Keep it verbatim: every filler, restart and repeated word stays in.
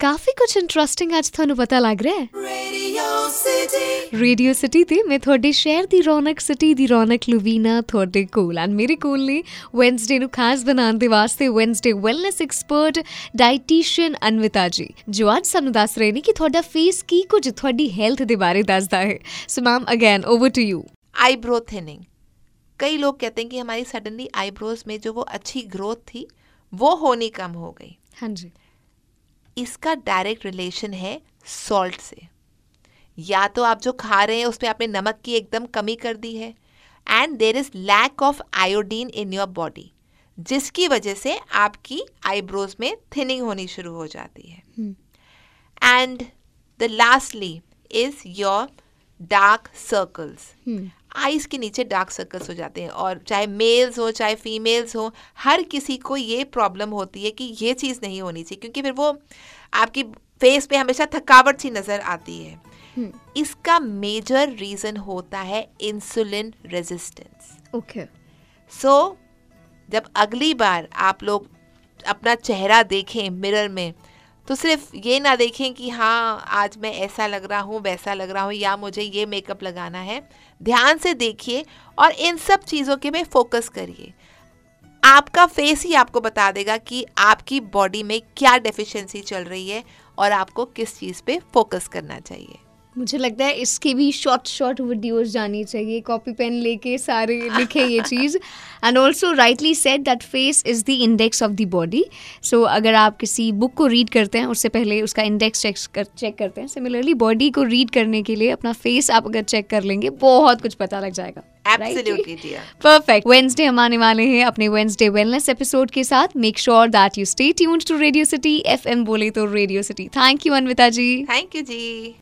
ਕਾਫੀ ਕੁਝ ਇੰਟਰਸਟਿੰਗ ਅੱਜ ਤੁਹਾਨੂੰ ਪਤਾ ਲੱਗ ਰਿਹਾ ਹੈ। ਰੇਡੀਓ ਸਿਟੀ ਰੇਡੀਓ ਸਿਟੀ ਤੇ ਮੈਂ ਤੁਹਾਡੇ ਸ਼ਹਿਰ ਦੀ ਰੌਣਕ, ਸਿਟੀ ਦੀ ਰੌਣਕ ਲੁਵੀਨਾ ਤੁਹਾਡੇ ਕੋਲ ਐਂਡ ਮੇਰੇ ਕੋਲ ਨੇ ਵੈਨਸਡੇ ਨੂੰ ਖਾਸ ਬਣਾਉਣ ਦੇ ਵਾਸਤੇ Wednesday wellness expert dietician Anvita ji, ਜੋ ਅੱਜ ਸਾਨੂੰ ਦੱਸ ਰਹੇ ਨੇ ਕਿ ਤੁਹਾਡਾ ਫੇਸ ਕੀ ਕੁਝ ਤੁਹਾਡੀ ਹੈਲਥ ਦੇ ਬਾਰੇ ਦੱਸਦਾ ਹੈ। So ma'am again over to you. Eyebrow thinning, कई लोग कहते हैं कि हमारी सडनली आईब्रोज में जो वो अच्छी ग्रोथ थी वो होनी कम हो गई। हाँ जी, इसका डायरेक्ट रिलेशन है सॉल्ट से। या तो आप जो खा रहे हैं उसमें आपने नमक की एकदम कमी कर दी है and there is lack of iodine in your body, जिसकी वजह से आपकी आईब्रोज में थिनिंग होनी शुरू हो जाती है। And the lastly is your dark circles. Eyes के नीचे डार्क सर्कल्स हो जाते हैं, और चाहे मेल्स हो चाहे फीमेल्स हो, हर किसी को ये प्रॉब्लम होती है कि ये चीज़ नहीं होनी चाहिए, क्योंकि फिर वो आपकी फेस पे हमेशा थकावट सी नज़र आती है। hmm. इसका मेजर रीज़न होता है इंसुलिन रेजिस्टेंस। ओके, सो जब अगली बार आप लोग अपना चेहरा देखें मिरर में, तो सिर्फ ये ना देखें कि हाँ आज मैं ऐसा लग रहा हूँ वैसा लग रहा हूँ या मुझे ये मेकअप लगाना है। ध्यान से देखिए और इन सब चीज़ों के में फोकस करिए। आपका फेस ही आपको बता देगा कि आपकी बॉडी में क्या डेफिशिएंसी चल रही है और आपको किस चीज़ पे फोकस करना चाहिए। मुझे लगता है इसके भी शॉर्ट शॉर्ट वीडियोस जानी चाहिए, कॉपी पेन लेके सारे लिखे ये चीज़। And also rightly said that face is the index of the body. So अगर आप किसी बुक को रीड करते हैं उससे पहले उसका इंडेक्स चेक कर चेक करते हैं, सिमिलरली बॉडी को रीड करने के लिए अपना फेस आप अगर चेक कर लेंगे बहुत कुछ पता लग जाएगा। Absolutely, dear. Perfect. वेडनेसडे हम आने वाले हैं अपने वेडनेसडे वेलनेस एपिसोड के साथ। Make sure that you stay tuned to radio city. FM बोले तो radio city. Thank you Anvita ji. Thank you ji.